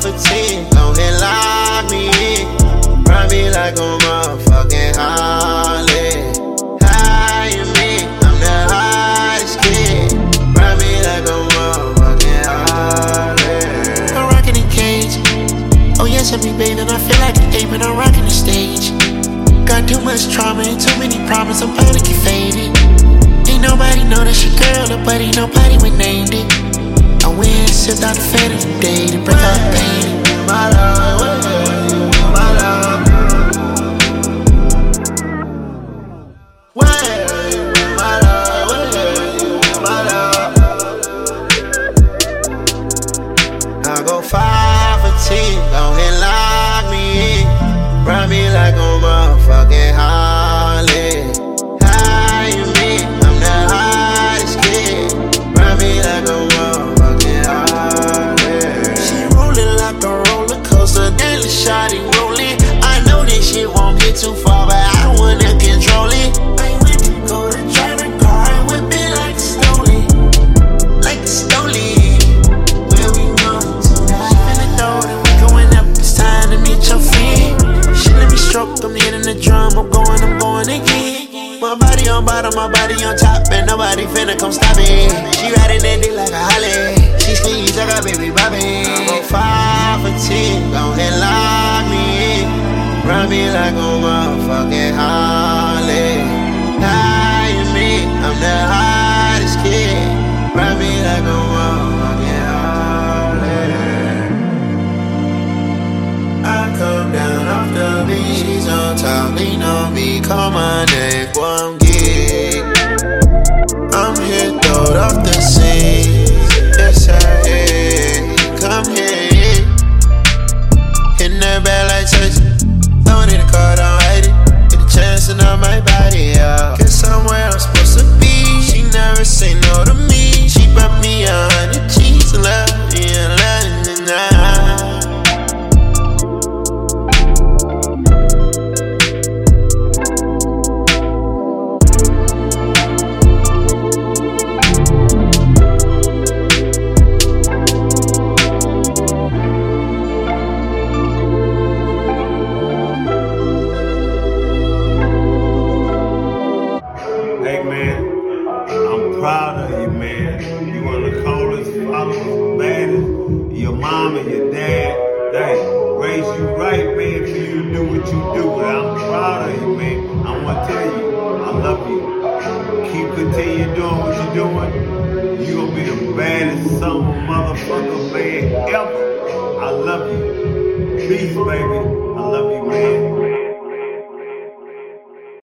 for 10, gon' hit lock me in. Ride me like a motherfucking Harley. High in me, I'm the hottest kid. Ride me like a motherfucking Harley. I'm rockin' the cage. Oh yes, I be bathing, I feel like an ape and I'm rockin' the stage. Got too much trauma and too many problems, I'm bound to get faded. Ain't nobody know that your girl, but ain't nobody would named it. I went and sipped out the fan of the day to break out the pain. My love, my love. My love. I go 5 for 10, gon' hit lock me in. Ride me like a motherfucking Harley. High in me, I'm the hottest kid. Ride me like a motherfucking Harley. She rollin' like a roller coaster, daily shawty rollin'. I know this shit won't get too far, but I wanna control it. I went to go to drive a car and whip it like a stolen. Like a stolen. Where we going tonight? She finna throw it, we going up, it's time to meet your friend. She let me stroke, I'm hitting the drum, I'm going again. My body on bottom, my body on top, and nobody finna come stop it. She riding that dick like a Holly. She squeeze like a baby Bobby. I go 5 for 10, gon' hit lock me in. Ride me like a motherfucking Harley. High in me, I'm the hottest kid. Ride me like a motherfucking Harley. I come down off the beach, she's on top, lean on me, call my name, boy, I'm geek. I'm here, throwed off the scene. Yes, I am. Come here, hitting that bad like church. Throwing in the car, don't hate it. Get a chance and I might body out. Guess somewhere I'm supposed to be. She never say no to me. She brought me 100 G's and love me and love me now. Hey man, I'm proud of you, man. You one of the coldest, followers, baddest. Your mom and your dad, they raised you right, man, for you to do what you do. But I'm proud of you, man. I want to tell you, I love you. Keep continuing doing what you're doing. You gonna be the baddest summer motherfucker, man, ever. I love you. Peace, baby. I love you, man.